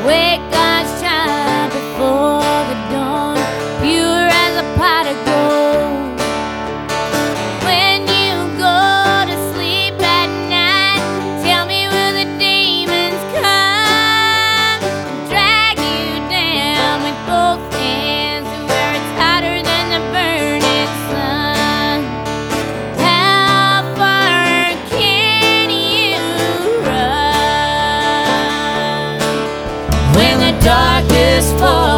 Wake God's child before the dawn, pure as a pot of gold. When you go to sleep at night, tell me, will the demons come and drag you down with both hands to where it's hotter than the burning sun? How far can you run when the darkness falls?